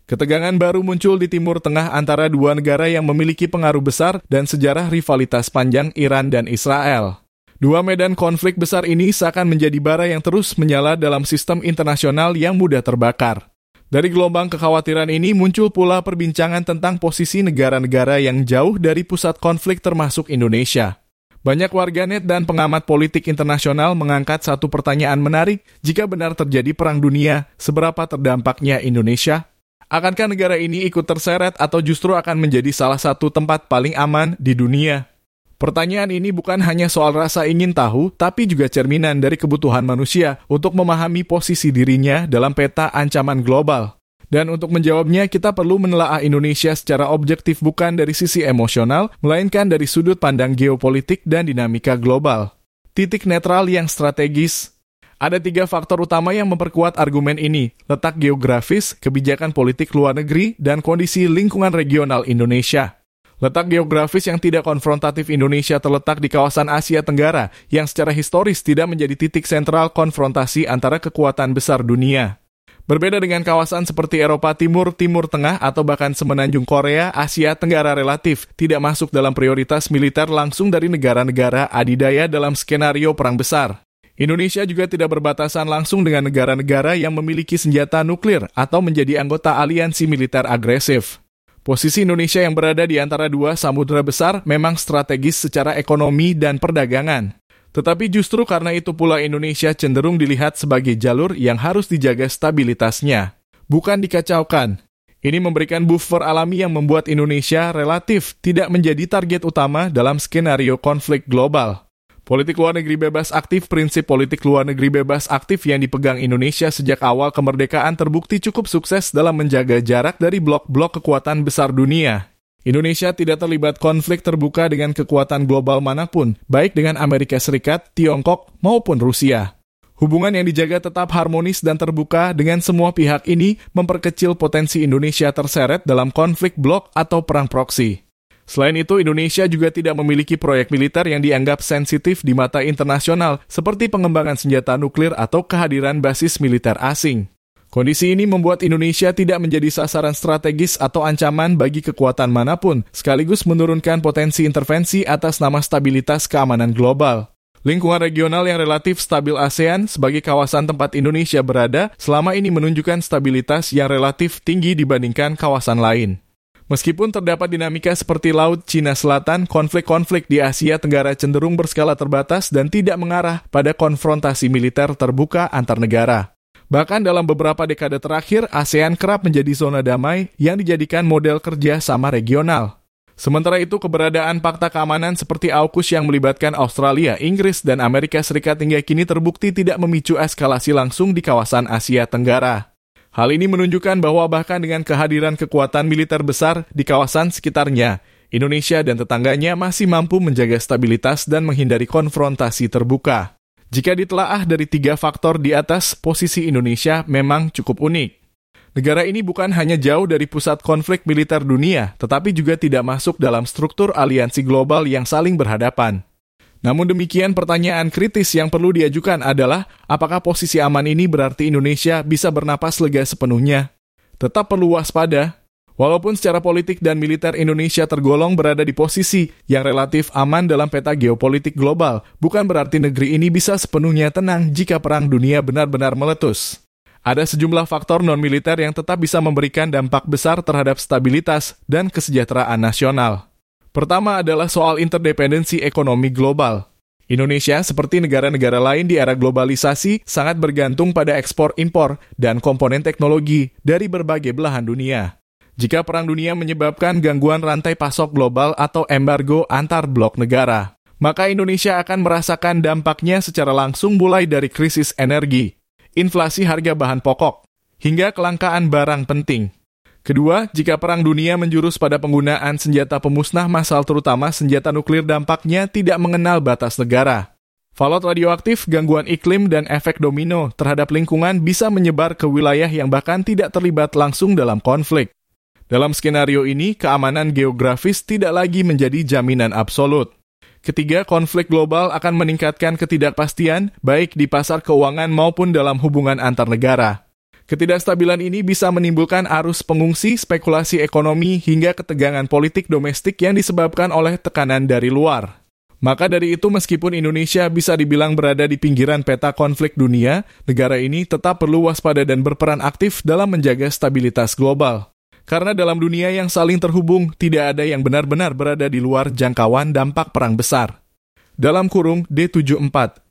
Ketegangan baru muncul di Timur Tengah antara dua negara yang memiliki pengaruh besar dan sejarah rivalitas panjang Iran dan Israel. Dua medan konflik besar ini seakan menjadi bara yang terus menyala dalam sistem internasional yang mudah terbakar. Dari gelombang kekhawatiran ini muncul pula perbincangan tentang posisi negara-negara yang jauh dari pusat konflik termasuk Indonesia. Banyak warganet dan pengamat politik internasional mengangkat satu pertanyaan menarik, jika benar terjadi perang dunia, seberapa terdampaknya Indonesia? Akankah negara ini ikut terseret atau justru akan menjadi salah satu tempat paling aman di dunia? Pertanyaan ini bukan hanya soal rasa ingin tahu, tapi juga cerminan dari kebutuhan manusia untuk memahami posisi dirinya dalam peta ancaman global. Dan untuk menjawabnya, kita perlu menelaah Indonesia secara objektif bukan dari sisi emosional, melainkan dari sudut pandang geopolitik dan dinamika global. Titik netral yang strategis. Ada 3 faktor utama yang memperkuat argumen ini: letak geografis, kebijakan politik luar negeri, dan kondisi lingkungan regional Indonesia. Letak geografis yang tidak konfrontatif Indonesia terletak di kawasan Asia Tenggara, yang secara historis tidak menjadi titik sentral konfrontasi antara kekuatan besar dunia. Berbeda dengan kawasan seperti Eropa Timur, Timur Tengah, atau bahkan semenanjung Korea, Asia Tenggara relatif tidak masuk dalam prioritas militer langsung dari negara-negara adidaya dalam skenario perang besar. Indonesia juga tidak berbatasan langsung dengan negara-negara yang memiliki senjata nuklir atau menjadi anggota aliansi militer agresif. Posisi Indonesia yang berada di antara dua samudera besar memang strategis secara ekonomi dan perdagangan. Tetapi justru karena itu pula Indonesia cenderung dilihat sebagai jalur yang harus dijaga stabilitasnya, bukan dikacaukan. Ini memberikan buffer alami yang membuat Indonesia relatif tidak menjadi target utama dalam skenario konflik global. Politik luar negeri bebas aktif, prinsip politik luar negeri bebas aktif yang dipegang Indonesia sejak awal kemerdekaan terbukti cukup sukses dalam menjaga jarak dari blok-blok kekuatan besar dunia. Indonesia tidak terlibat konflik terbuka dengan kekuatan global manapun, baik dengan Amerika Serikat, Tiongkok, maupun Rusia. Hubungan yang dijaga tetap harmonis dan terbuka dengan semua pihak ini memperkecil potensi Indonesia terseret dalam konflik blok atau perang proksi. Selain itu, Indonesia juga tidak memiliki proyek militer yang dianggap sensitif di mata internasional, seperti pengembangan senjata nuklir atau kehadiran basis militer asing. Kondisi ini membuat Indonesia tidak menjadi sasaran strategis atau ancaman bagi kekuatan manapun, sekaligus menurunkan potensi intervensi atas nama stabilitas keamanan global. Lingkungan regional yang relatif stabil ASEAN sebagai kawasan tempat Indonesia berada selama ini menunjukkan stabilitas yang relatif tinggi dibandingkan kawasan lain. Meskipun terdapat dinamika seperti Laut Cina Selatan, konflik-konflik di Asia Tenggara cenderung berskala terbatas dan tidak mengarah pada konfrontasi militer terbuka antar negara. Bahkan dalam beberapa dekade terakhir, ASEAN kerap menjadi zona damai yang dijadikan model kerja sama regional. Sementara itu, keberadaan fakta keamanan seperti AUKUS yang melibatkan Australia, Inggris, dan Amerika Serikat hingga kini terbukti tidak memicu eskalasi langsung di kawasan Asia Tenggara. Hal ini menunjukkan bahwa bahkan dengan kehadiran kekuatan militer besar di kawasan sekitarnya, Indonesia dan tetangganya masih mampu menjaga stabilitas dan menghindari konfrontasi terbuka. Jika ditelaah dari 3 faktor di atas, posisi Indonesia memang cukup unik. Negara ini bukan hanya jauh dari pusat konflik militer dunia, tetapi juga tidak masuk dalam struktur aliansi global yang saling berhadapan. Namun demikian, pertanyaan kritis yang perlu diajukan adalah, apakah posisi aman ini berarti Indonesia bisa bernapas lega sepenuhnya? Tetap perlu waspada. Walaupun secara politik dan militer Indonesia tergolong berada di posisi yang relatif aman dalam peta geopolitik global, bukan berarti negeri ini bisa sepenuhnya tenang jika perang dunia benar-benar meletus. Ada sejumlah faktor non-militer yang tetap bisa memberikan dampak besar terhadap stabilitas dan kesejahteraan nasional. Pertama adalah soal interdependensi ekonomi global. Indonesia, seperti negara-negara lain di era globalisasi, sangat bergantung pada ekspor-impor dan komponen teknologi dari berbagai belahan dunia. Jika perang dunia menyebabkan gangguan rantai pasok global atau embargo antar blok negara, maka Indonesia akan merasakan dampaknya secara langsung mulai dari krisis energi, inflasi harga bahan pokok, hingga kelangkaan barang penting. Kedua, jika perang dunia menjurus pada penggunaan senjata pemusnah massal terutama senjata nuklir, dampaknya tidak mengenal batas negara. Fallout radioaktif, gangguan iklim, dan efek domino terhadap lingkungan bisa menyebar ke wilayah yang bahkan tidak terlibat langsung dalam konflik. Dalam skenario ini, keamanan geografis tidak lagi menjadi jaminan absolut. Ketiga, konflik global akan meningkatkan ketidakpastian baik di pasar keuangan maupun dalam hubungan antar negara. Ketidakstabilan ini bisa menimbulkan arus pengungsi, spekulasi ekonomi, hingga ketegangan politik domestik yang disebabkan oleh tekanan dari luar. Maka dari itu, meskipun Indonesia bisa dibilang berada di pinggiran peta konflik dunia, negara ini tetap perlu waspada dan berperan aktif dalam menjaga stabilitas global. Karena dalam dunia yang saling terhubung, tidak ada yang benar-benar berada di luar jangkauan dampak perang besar. Dalam kurung D74,